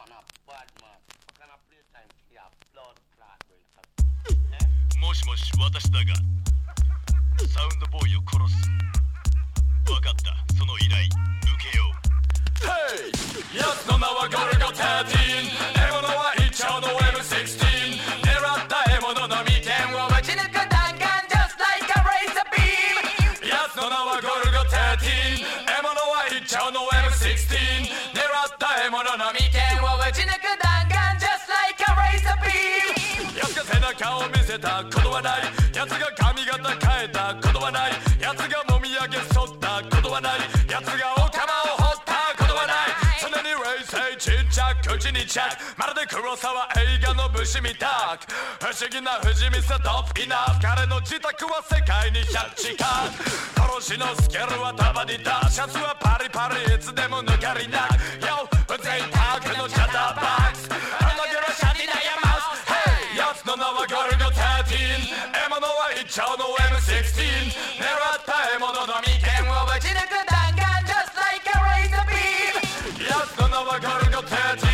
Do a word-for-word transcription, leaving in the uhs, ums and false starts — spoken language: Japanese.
man a bad man. What kind of playtime for your blood clot going up? もしもし私だがサウンドボーイを殺す。分かった、その依頼受けよう。 Hey! 奴の名はゴルゴじゅうさん。獲物は一丁の エムシックスティーン。狙った獲物の眉間を撃ち抜く弾丸 Just like a razor beam。 奴の名はゴルゴじゅうさん。獲物は一丁の エムシックスティーン。狙った獲物の眉間を撃ち抜く弾丸 Just like a razor beam。 奴が背中を見せたことはない。奴が髪型変えたことはない。奴がもみあげ剃ったことはない。奴がお釜を掘ったことはない。常に冷静ちっちゃく口にチャック。まるで黒沢映画の武士みたく。不思議な不死身さトップイナフ。彼の自宅は世界にひゃく近く。殺しのスケールは束にた。シャツはパリパリいつでも抜かりなく。Yo うぜいタークのシャッターバックス。あのギャラシャティナヤマウス。Hey 奴の名はゴルゴじゅうさん。獲物は一丁の エムシックスティーン。狙った獲物の眉間を撃ち抜く弾丸 Just like a razor beam。 奴の名はゴルゴじゅうさん。